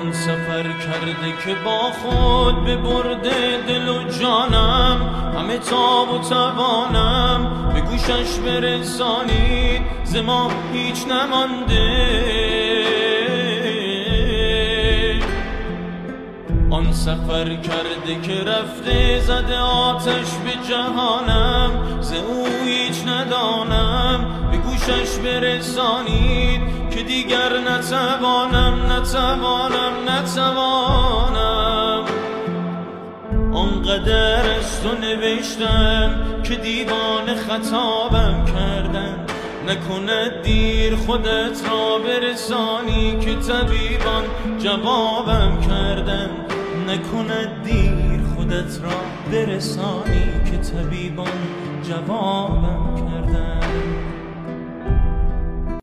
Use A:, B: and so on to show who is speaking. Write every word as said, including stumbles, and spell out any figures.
A: آن سفر کرده که با خود به برده دل و جانم، همه تاب و توانم به گوشش برسانید، ز ما هیچ نمانده. آن سفر کرده که رفته زده آتش به جهانم، ز او هیچ ندانم به گوشش برسانید، که دیگر نتوانم نتوانم نتوانم. آنقدر از تو نوشتم که دیوان خطابم کردن، نکند دیر خودت را برسانی، که طبیبان جوابم کردن. نکند دیر خودت را برسانی، که طبیبان جوابم کردن.